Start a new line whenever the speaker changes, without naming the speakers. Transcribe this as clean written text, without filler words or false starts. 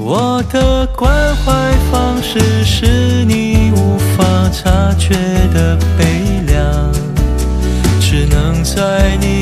我的关怀方式是你无法察觉的悲凉，只能在你